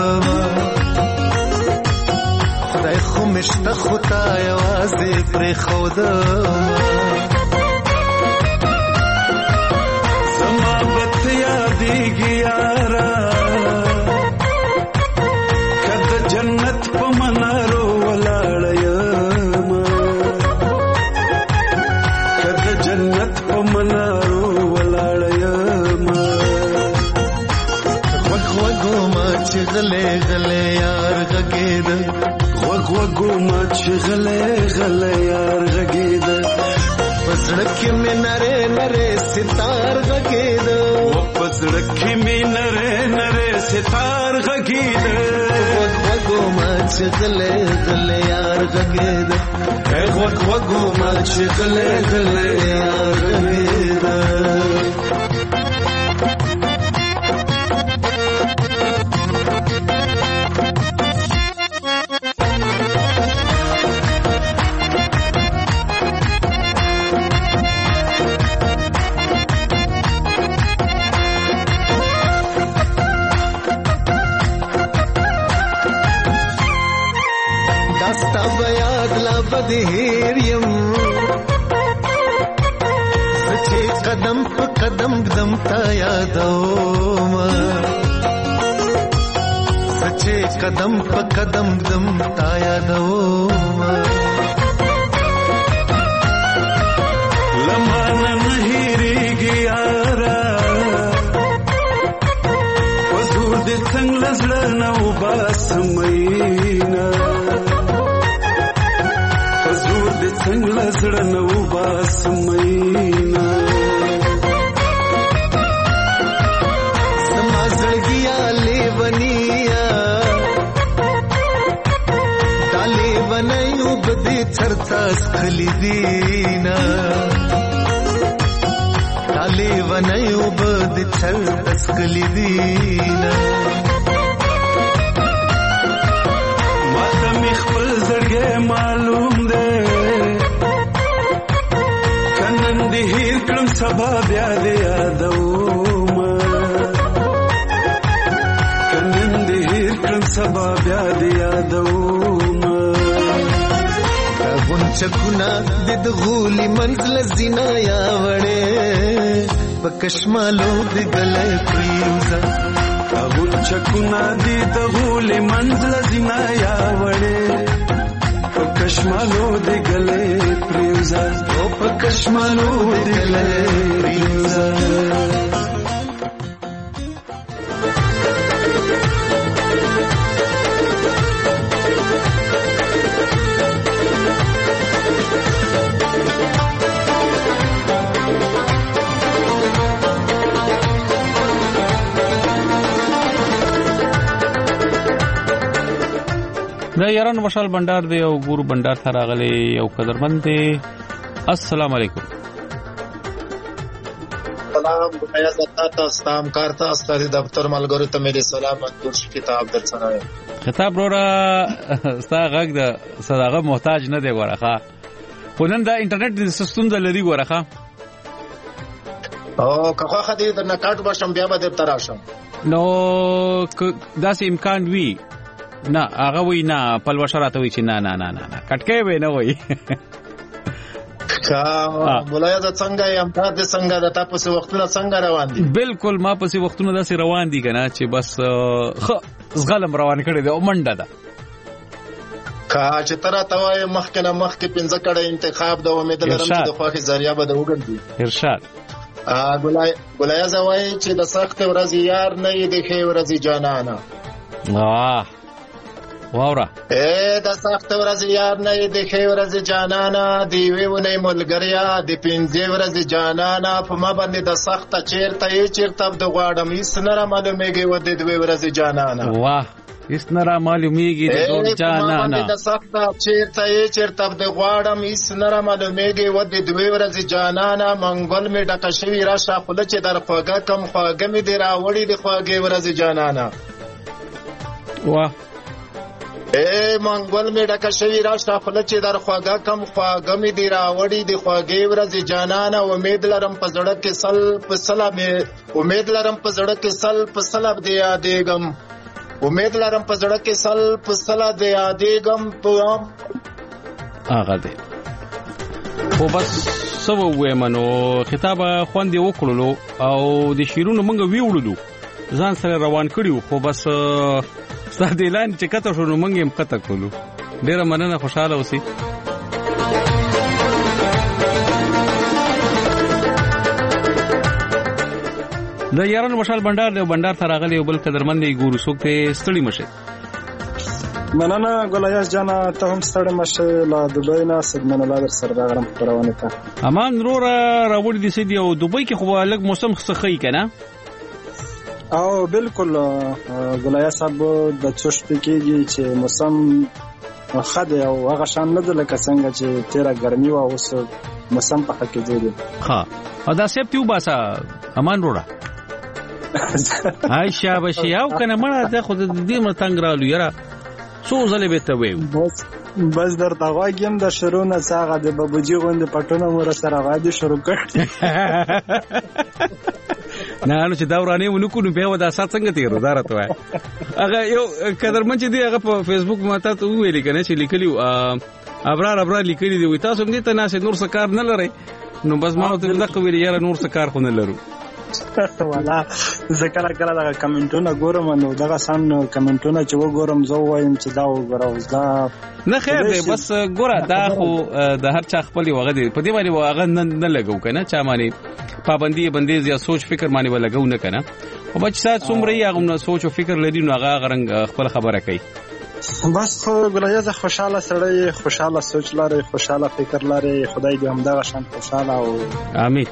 خدای خو مشته خدای आवाज پر خدا زما بت یادېږي یارا جنت په منارو ولاړم کده جنت په منارو ولاړم وګو ما چې غلې غلې یار غګید وګو ما چې غلې غلې یار غګید پسړک مې نره نره ستار غګید پسړک مې نره نره ستار غګید ما چې غلې غلې یار غګید وګو ما چې غلې غلې یار غګید بدهيريم سچې قدم په قدم قدم تا یادوم سچې قدم په قدم قدم تا یادوم لمانه نهيريږي یارا وزور دې څنګه لزړه نو باسمینا څنګه زړه نو باسمینا چرتاس خلیدینا تالی ونیو بد چرتاس خلیدینا ماته مخبل زړګي معلوم ده کنن دې هیر کړم سبا بیا دې یادوم کنن دې هیر کړم سبا بیا دې یادوم غونچکونه د غولي منزل زینا یا وړې پکشمالو د ګلې پریوزا غونچکونه د غولي منزل زینا یا وړې پکشمالو د ګلې پریوزا او پکشمالو د ګلې پریوزا دا یاران مشال بندر دی او ګورو بندر ته راغلی یو قدرمند دی. السلام علیکم. سلام بیا زتا استام کارتا استاد دفتر ملګرو ته مې سلام منظور کتاب درڅنه خطاب رورا ستا غږ د صداغه محتاج نه دی ورخه خو نن دا انټرنیټ د سیستم د لري ورخه او کخوا خدي د نکاټ بشم بیا به تراشم نو داسې امکان وی نه هغه وی نه پلوشه راته وی چې نه نه نه نه کټکې وی نه وی مولای د څنګه یم تاسو څنګه د تاسو وختونه څنګه روان دي؟ بالکل ما پسې وختونه داسې روان دي کنه چې بس زغلم روان کړي دی او منډه ده چې تر توای مخکنه مخکې پنځه کړه انتخاب د امید لرم چې د خوخي ذریعہ به وګرځي ارشاد ګولای زوی چې د سخت ورځ یار نه دی خې ورځ جانانا واورا د سخت ورځ یار نه دی خې ورځ جانانا دی ویونه ملګریا دی پنځه ورځ جانانا په ما باندې د سخت چیرته د غواړم هیڅ نه معلومیږي و د دوی ورځ جانانا واه هیڅ نه معلومیږي د دوی جانانا د سخت چیرته د غواړم هیڅ نه معلومیږي و د دوی ورځ جانانا منګل می ډک شوی را شاخله چې در خواګه کم خواګه می دی راوړي د خواګه ورځ جانانا واه منګول می ډک شوی را شاخله چې در خواګه کم خواګه می دی راوړي د خواګه ورځ جانانا امید لرم په زړه کې سل په سلام امید لرم په زړه کې سل په سلام دی یادېګم امید لرم په زړه کې سل په سلا دی یادېګم په هغه دی خو بس سو وېمنو خطاب خوندې وکړلو او د شیرونو منګه ویوړلو ځان سره روان کړیو خو بس ستاسو اعلان چې کته شو نو منګه هم کته کولو ډیره مننه خوشاله اوسئ د یاران مشال بندر دی بندر ته راغلی یو بل قدرمند دی ګورو څوک ته ستړي مشه مننه ګلایاس جانا ته هم ستړي مشه لا دوبۍ نه صدمن الله در سره راغلم روانه ته امان نور راوړي دي سې دی او دوبۍ کې خو الګ موسم څخه کنه او بالکل ګلایاس صاحب د چشت کېږي چې موسم خده او هغه شان نه ده لکه څنګه چې تیرا ګرمي و اوس موسم په حق کې دی ها ادا سپتیو باسا امان روړه عائشہ بشي او کنه مړه د خود دې مرتنګ رالو یاره څو ځلې به ته وې بس درته واګم د شروع نه څنګه د بابوجي غوند پټونه مور سره غاډي شروع کړ نه نو چې دا ورانه ونکو نو به ودا سات څنګه تیرو دارته وای هغه یو قدرمن چې دی هغه په فیسبوک ماته ته ویل کنه چې لیکلیو ابرار لیکلی دی تاسو هم دې ته ناس نور څه کار نه لري نو بس ما ته دغه ویل یاره نور څه کار خو نه لرو والا ذکر کړه دا کمنټونه ګورم نو دغه سن کمنټونه چې وګورم زه وایم چې دا وګورم دا نه خیر دی بس ګوره دا خو د هر چا خپل وغه دی په دې باندې واغه نه لګو کنه چا باندې پابندي بندیز یا سوچ فکر باندې ولګو نه کنه او بچ سات څومره یې هغه سوچ او فکر لري نو هغه غرنګ خپل خبره کوي بس خو ګلایز خوشاله سړی خوشاله سوچ لري خوشاله فکر لري خدای دې هم دغه شان خوشاله او امين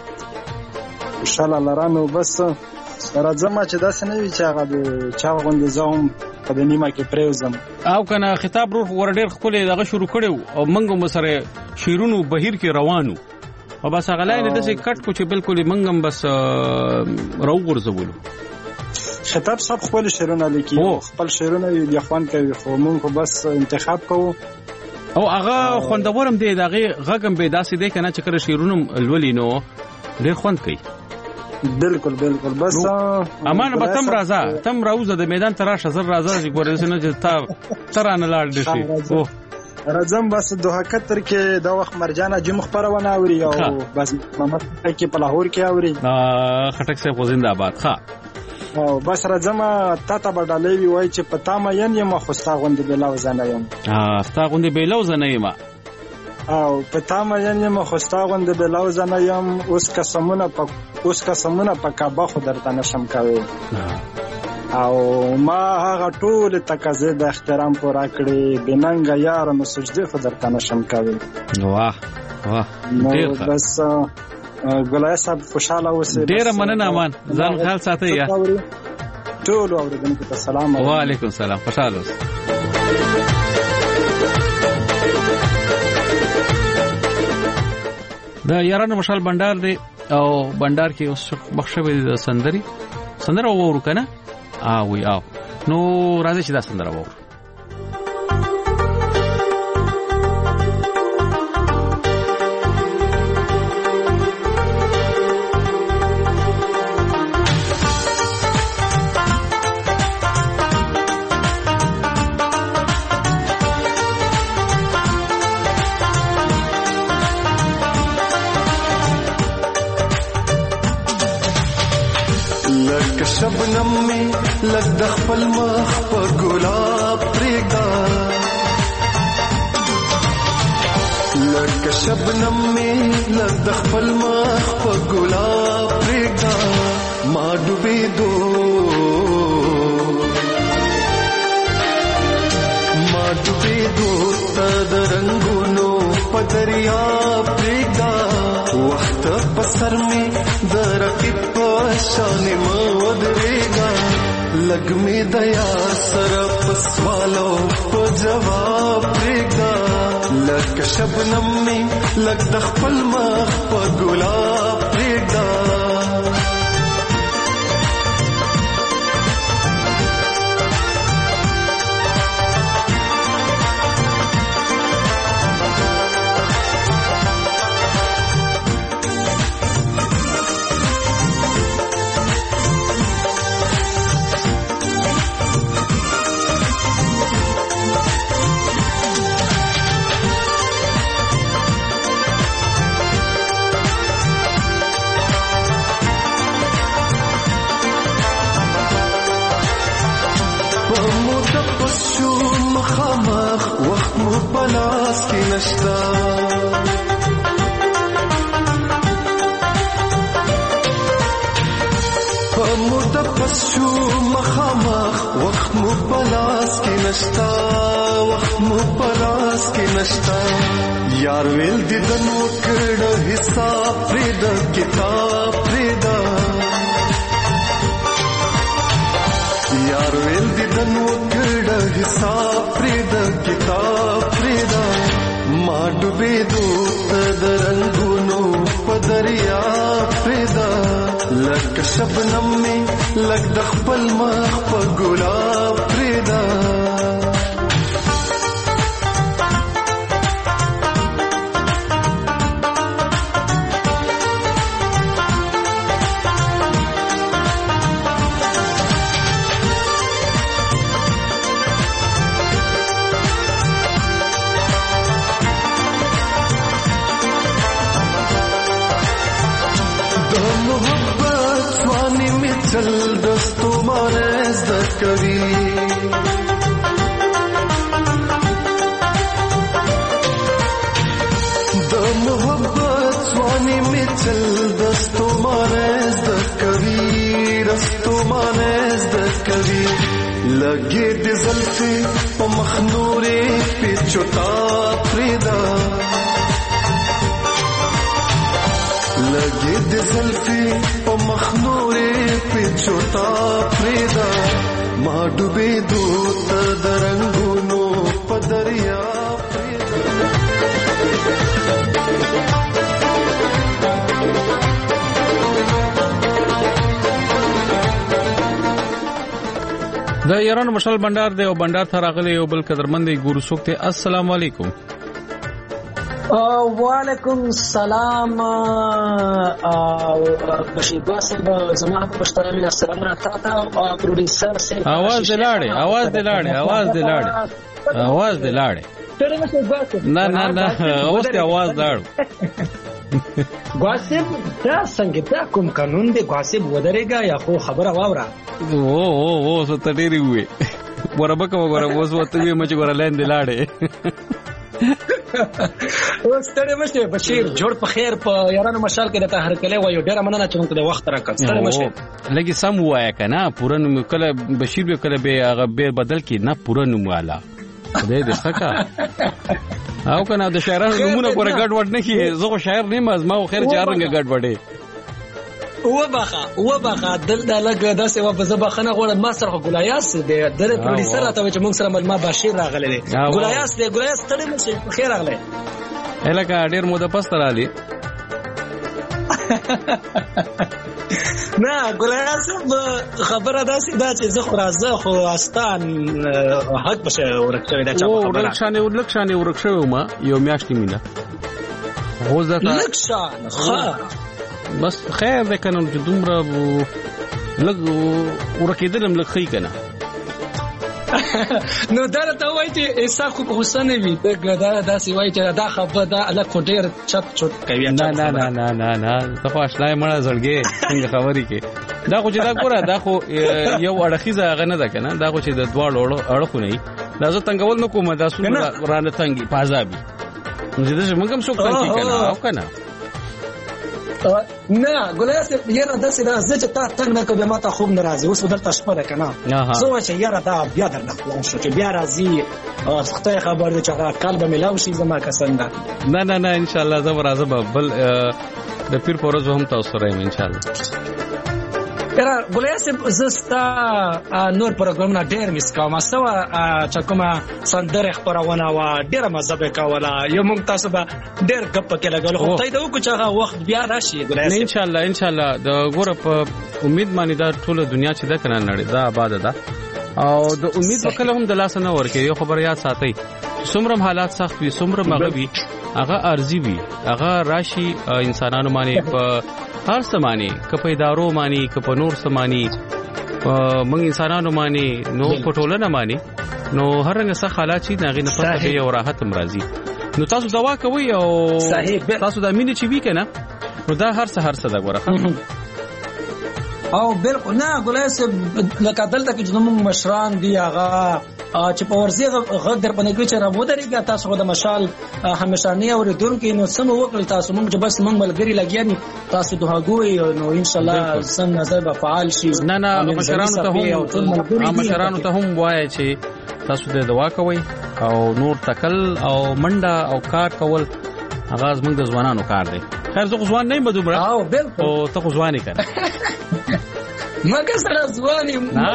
خوشاله لرانو بس راځم چې داسې نه وي چې هغه چا غوندې زوم په د نیمه کې پریوزم او کنه خطاب ور ډیر خپل دغه شروع کړو او منګم سره شیرونو بهیر کې روانو او بس غلای نه دسه کټ کو چې بالکل منګم بس راو ورزولو خطاب صاحب خپل شیرونه لیکي خپل شیرونه یې خوان کوي خو موږ بس انتخاب کوو او هغه خوندورم دی دغه غږم به داسې دی کنه چې کړه شیرونم الولی نو ډیر خوند کوي بالکل بس امان به تم راځه تم راوزه د میدان تراشه زر راځه چې ګورې سن چې تا ترانه لاړ دي او راځم بس دوه کتر کې د وخت مرجانه جم خبرونه اوري او بس محمد کې په لاهور کې اوري خټک صاحب زنده باد ښا او بس راځم تا بدلې وای چې پتا ما یم خوستا غوند بلاو زنه یم ستا غوند بلاو زنه یم او پتا ما یم خوستا غوند بلاو زنه یم اوس قسمونه په کعبه خو درته نشم کوي او ما هغه ټول تقاضې د احترام پورا کړې بننګ یار نو سجده خو درته نشم کوي واه ډیر بس ګلای صاحب خوشاله اوسئ ډیر مننه امان ځان خیال ساتئ یا ټول اوریدونکو ته سلام وعلیکم السلام خوشاله اوسئ دا یارانو مشال بندر دی او بندر کې اوس بخښوي د سندره وورو کنه وی نو راځي چې دا سندره وورو شبنم می لګ د خپل مخ په ګلاب پرېږده لګ شبنم می لګ د خپل مخ په ګلاب پرېږده ما ډوبېدو ته د رنګونو په دریاب پرېږده وخت په سر می د رقیب په شان مه ودرېږه لږ مې د یار سره په سوالو په جواب پرېږده لکه شبنم مې لږ د خپل مخ په ګلاب پرېږده مخامخ وخت مو پلاس کی نشتا متپس شو مخامخ وخت مو پلاس کی نشتا وخت مو پلاس کی نشتا یار ویل دیدن وکړه حساب پرې د کتاب پرې دا یار ویل دیدن وکړه حساب پرې د کتاب پرې دا ما ډوبېدو ته د رنګونو په دریا پرې دا لکه شبنم مې لږ د خپل مخ په ګلاب پرې دا چل دستو مانز دکوی د محبت سوانی می چل دستو مانز دکوی رستو مانز دکوی لگے دی زلفی پا مخنوری پی چوتا پریدا لگے دی زلفی پا مخنوری پی چوتا پریدا ما ډوبېدو ته د رنګونو په دریا د ایران مشال بندر دی او بندر ته راغلی یو بل قدرمن دی ګورو څوک ته السلام علیکم. وعلیکم السلام بشیر باسم زما پښتانه السلام راته پروډوسر سره आवाज دلاړې نه اوس ته आवाज لاړ غاسب دا څنګه دا کوم قانون دی غاسب ودرېګا یا خو خبره واوره او ته ډېری وې وربکه اوس وته مچ ګور لاندې دلاړې اوس ستړي مشه بشیر جوړ په خیر په یارانو مشال کې د هر کله وایو ډېر مننه چې موږ د وخت راکړ ستړي مشه لګي سم وایا کنه پورن کله بشیر به کله به هغه به بدل کې نه پورن والا دې دې ښکا او کنه د شاعرانو نمونه ګور ګډ وډ نه کی زه شاعر نه مزما خو خیر چارنګ ګډ وډې وبخه دل دلګ داسې و په زبخنه غوړ ما سره ګلایاس دی د پروډوسر راته چې موږ سره ملما بشیر راغلی دی ګلایاس ستړي مشه په خیر راغلی الکه ډیر مو د پست رالی نه ګلایاس خبره داسې دا چې زه خو راځه خو استان حق بشه ورکړی دا چا خبره ورکشانه ورکشو ما یو میاشتې مینا غوځه لکشان ها بس خیر ده کنه چې دومره لګ ورکېدلم لګ خې کنه نو دا ته وایي چې اساق په حسن وي دا داسې وایي چې دا خبره دا الګ کوټیر چپ کوي نه تفاشلای مړه زړګي څنګه خبرې کې دا خو چې دا ګوره دا خو یو اړخیزه غنه ده کنه دا خو چې د دواړو اړخو نه دا زه تنګول نه کوم دا سونه رانه تنګي پازابي نو موږ هم څوک تنګي کنه او کنه نه ګلایاس یاره داسې دا زه چې تا تنګ نه کوم ما ته خوب ناراضي اوس بدلته شپه ده کنه زه چې یاره دا بیا درنه خلاص شو چې بیا راځي خدای خبر دې چې قلب ملاو شي زما کسنده نه ان شاء الله زه راځم بل د پیر پورز هم تاسو سره ان شاء الله ګلایاس زستا نور پروګرامونه ډېر مس کوم سوا چې کومه سندره خبرونه وا ډېر مزه به کوله یو مونږ تاسو به ډېر غپ کې لګول خو ته دا وکړه چې هغه وخت بیا راشي ګلایاس ان شاء الله د ګوره په امید باندې دا ټول دنیا چې دا کنه نړۍ دا آباد ده او د امید وکړه هم د لاس نه ورکه یو خبر یاد ساتي څومره حالات سخت وي څومره مغوي هغه ارزي وي هغه راشي انسانانو باندې په هر سمانی کپ ادارو مانی کپ نور سمانی موږ انسانانو مانی نو پټولنه مانی نو هر رنګ څه حالات چې ناغې نه پته یو راحت مرضی نو تاسو دوا کوي او تاسو د امید چې وی کنه نو دا هر څه دا غوړه او بالکل نه ګلایاس لکه دلته کې چې موږ مشران دی هغه چې په ورزي غږ در باندې کې چې را ودرېږي تاسو د مشال همیشانه اوریدونکو نو سم وکړ تاسو موږ بس موږ ملګری لګیانی تاسو دهاګوي نو ان شاء الله سم نظر به فعال شي نه مشرانو ته هم وایي چې تاسو د دوا کوي او نور تکل او منډه او کار کول هغه موږ د ځوانانو کار دی خیر زه ځوان نه یم دومره او بالکل او ته ځواني کړه مګر سره ځواني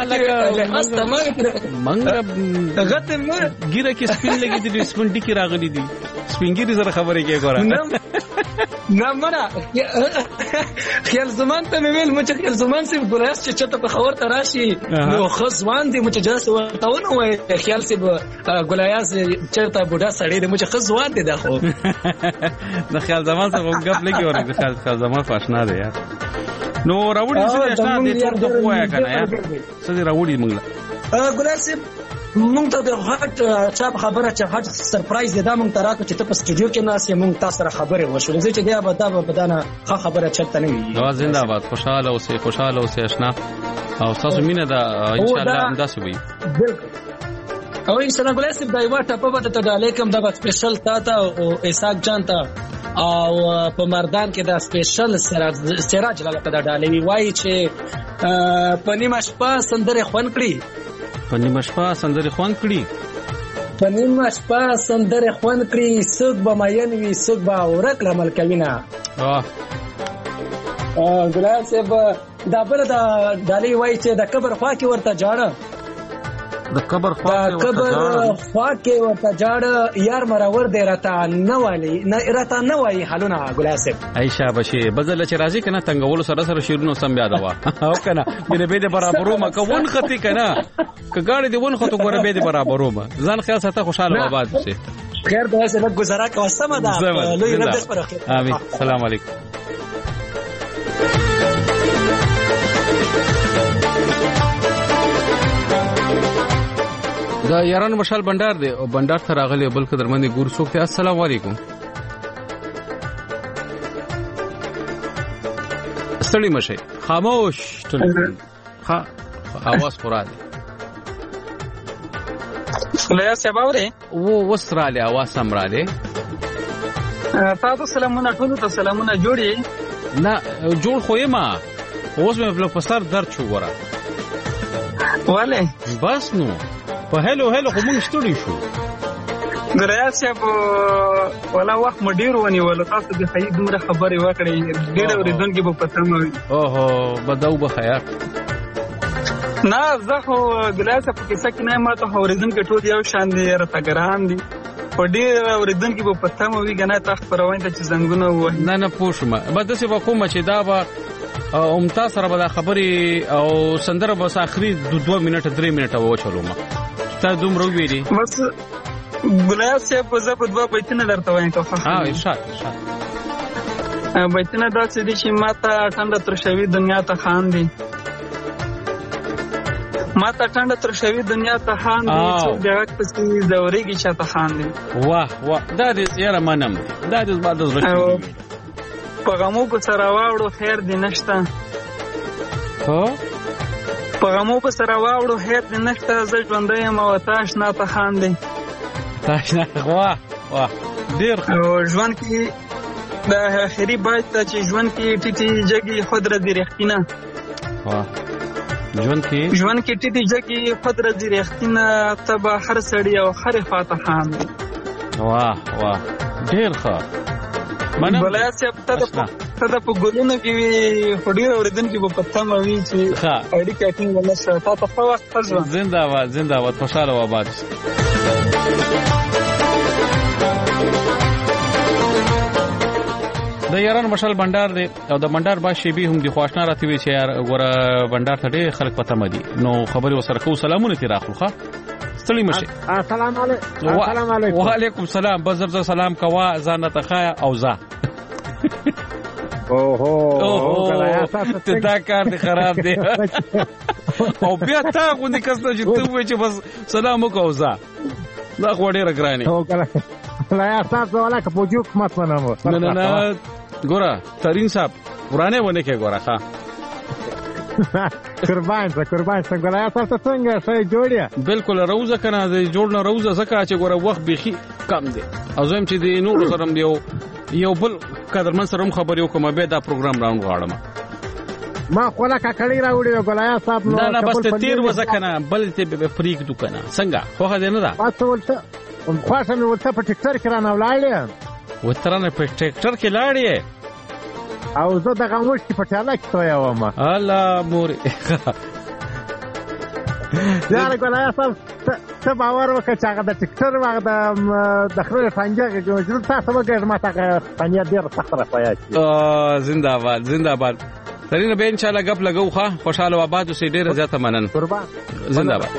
منګه غته ګیره کې سپین لګې دي سپین ټکی راغلي دي سپینګری سره خبرې کې ګوره نه مړه خیال زمان ته ویل مچ خیال زمان سي ګلایاس چې چته په خبر تراشي نو خزوان دي مچ جاس ورته ونه وای خیال سي ګلایاس چرته بوډا سړی دي مچ خزوان دي دا خو د خیال زمان سره غږ لګي ورته خیال زمان فاشنا دی یار نو راوړي چې اشنا دې ټول د قوایا کنه یار څه دې راوړي موږ ګلایاس مونږ ته د هټ چا خبره چې هټ سرپرایز دا مونږ ته راکړه چې ته په سټوډیو کې ناس یې مونږ تاسو سره خبره وشول چې دا به بدانه خبره چرته نه وي نو زنده باد خوشاله اوسه اشنا او تاسو مینه دا ان شاء الله انداسه وي بالکل او ان شاء الله ګلایاس دا یو ټاپه به ته د علیکم دا سپیشل تا او اساق جان ته او په مردان کې دا سپیشل سراج لاله په ډالې وایي چې په نیمه شپه سندره خوان کړی په نیمه شپه سندره خوان کړی څوک به ماین وي څوک به ورک عمل کوي نه ګلایاس دا بل دا ډالې وایي چې د قبر خوا کې ورته جاړه د قبر خوا کې ورته جاړه یار مرور دی راته نه وایي حالونه ګلاسب عائشہ بشي بدل چې راځي کنه تنگول سره شیرونو سم یاد وا او کنه مینه به د برابرو ما کوون ختی کنه ک ګاړي دی ون خطو ګوره به د برابرو ما ځان خیال ساته خوشاله آباد شي خیر به سره گزاره کا سم ده لوی رب دې پر خیر امين السلام علیکم دا یاران مشال بندر دی او بندر ته راغلی بل قدرمنې ګور څوک ته السلام علیکم ستړي مشه خاموش ها आवाज پورا دی خلیا سباوره وسراله आवाज سمراله تاسو سلامونه ټول ته سلامونه جوړي نه جوړ خوې ما اوس مې په سر درد شو ورا والے بس نو په هلو خو موږ ستړي شو ګریا صاحب ولا وخت مډیر ونی ولا تاسو د خیر دومره خبرې وکړې ډېر اوریدونکو په پته مې اوهو بداو به خیر نه زه خو ګریا صاحب په کیسه کې نه ماته اوریدونکو ټول یو شان دي راتګران دي په ډېر اوریدونکو په پته مې غنه تاسو پروین ته چې زنګونه و نه پوښم بده څه وکوم چې دا به امتا سره به خبرې او سندره به اخري 2 منټه 3 منټه وچلو ما تا دومره ویلي بس ګلاب صاحب زه په 2 بیتونه درته وایم ته ارشاد بیتونه دا څه دي چې ماته ټنډه تر شوی دنیا ته خان دي ماته ټنډه تر شوی دنیا ته خان دي چې دغه پسې زوريږي چې ته خان دي واه دا دې یاره منم دا دې بعد زړه پغمو په سره واوړو خیر دې نشته ها پغمو په سره واوړو خیر دې نشته زه ژوندې یم او تاش نه ته خان دي تاش نه واه ډیر ژوند کې د اخري باید چې ژوند کې ټیټي جګي خود را دي رښتینه واه ژوند کې ټیټي جګي خود را دي رښتینه تبه هر سړی او هر خاطه خان دي واه ډیر ښه منه بلای صاحب ته په ګلونو کې خډیر اوریدونکو په پته مې چې اړیکه ټینګ ونشته تاسو په وخت پزو زنده باد خوشاله و آباد د یاران مشال بندر دی او د بندر با شیبي هم د خواشنا راته وی چې یار ګوره بندر ته ډېر خلک پته مدي نو خبري وسره کو سلامونه تی راخلو ښه ستړي مشه السلام علیکم وعلیکم السلام بزرز سلام کوا ځان ته خا او ځه اوه دا کار دی خراب دی او بیا تا غوندي کسته چې ته وې چې بس سلام وکاو ځه لا غوړې راګرانی لا یا تاسو ولا که پوجوک مات منم نه ګوره ترين صاحب ورانه ونه کې ګوره ښا قربان څنګه لا تاسو څنګه شي جوړیا بالکل روزه کنه د جوړ نه روزه زکه چې ګوره وخت بيخي کم دی ازم چې د نور سره دیو یو بل قدرمن سره خبرې وکم به دا پروګرام راوند غواړم ما خولا کا کړی راوړی ګلایا صاحب نه بس ته تیر وځه کنه بل ته به فریق دکنه څنګه خو هغه نه ده تاسو ولته خاصه مې ورته په ټیکټر کې رانه ولاړې وترانه په ټیکټر کې لاړې او زه دغه موږ کې پټاله کې تویا ومه الله موري یار ګلایا صاحب ته باور وکړه چې هغه د ټیکټر هغه د خپل پنجاب کې جوړ تاسو وګورئ ماته پنجاب ډیر سخت راځي زنده باد ترين به ان شاء الله غپ لګو ښه خوشاله آباد اوسې ډیر زیاته منن قربان زنده باد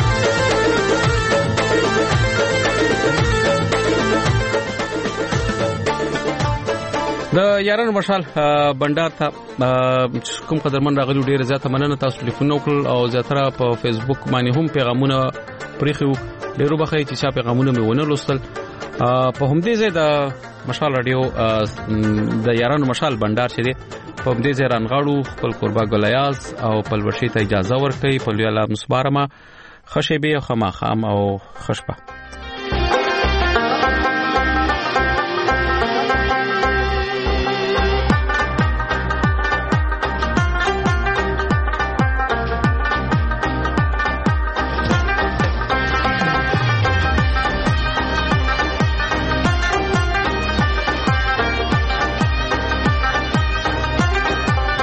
د یارانو مشال بندر ته کوم قدرمن راغلي ډیر زیاته مننه تاسو ټلیفون وکړ او زیاتره په فیسبوک باندې هم پیغامونه پریخو ډیرو بخای چې چا پیغامونه مې ونه لوستل په همدې ځای د مشال رادیو د یارانو مشال بندر چې دی په همدې ځای رانغاړو خپل قربا ګلیاز او پلوشي ته اجازه ورکړي په لویاله مسبارما خشبه خماخام او خشبه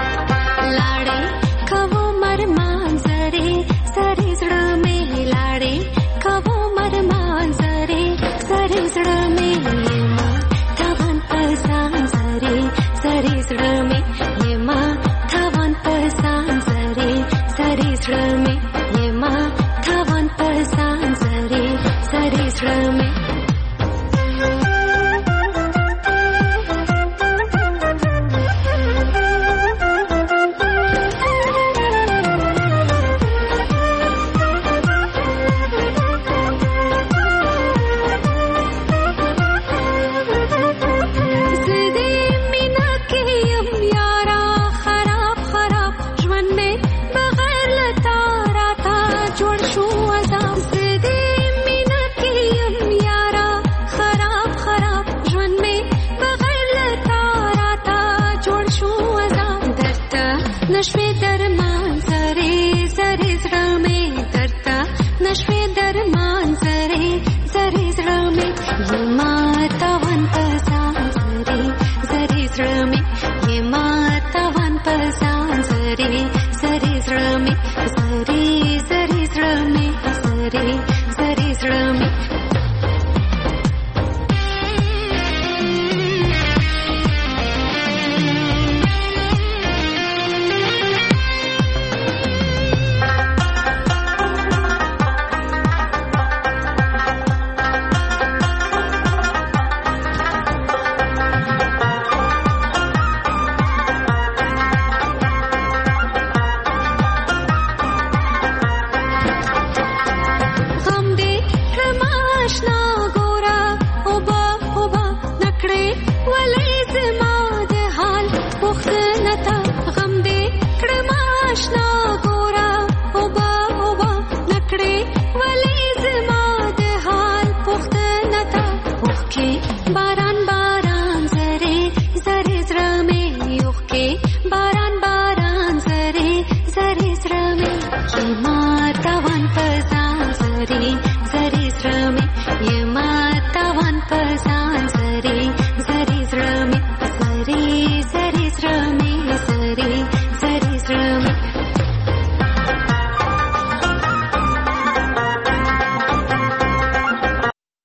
लाड़े खवो मर मांजरे सरे जड़ में लाड़े زړه مې